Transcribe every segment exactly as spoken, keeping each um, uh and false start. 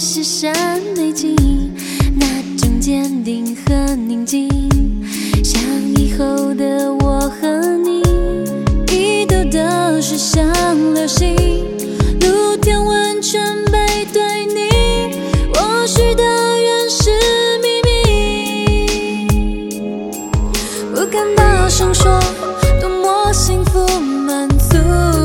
是山美景，那种坚定和宁静，像以后的我和你，一抖抖是像流星，露天温泉背对你，我许的愿是秘密，不敢大声说，多么幸福满足，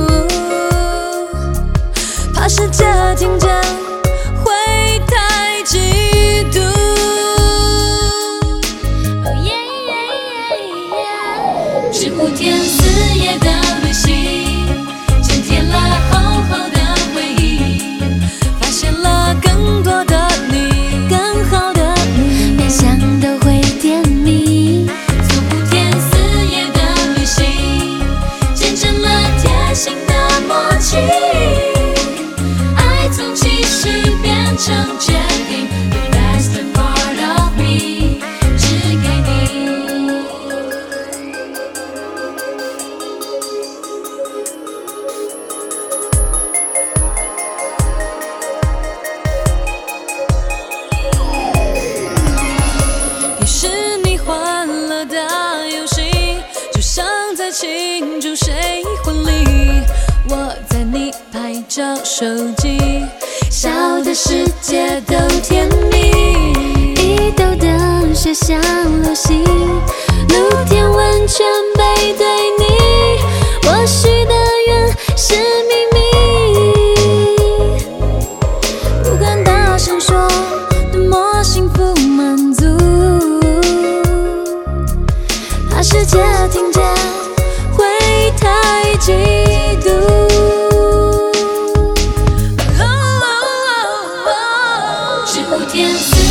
怕世界听见会太嫉妒。Oh yeah yeah yeah， 是五天四夜的旅行，增添了厚厚的回忆，发现了更多的你，更好的你，每想都会甜蜜。从五天四夜的旅行，见证了贴心的默契。从其实变成决定 ，The best part of me， 只给你。你是你欢乐的游戏，就像在庆祝谁婚礼。我在你拍照手机，笑的世界都甜蜜，一抖抖雪像流星，露天温泉背对你，我许的愿是秘密，不敢大声说，多么幸福满足，怕世界听见会太嫉妒。是五天四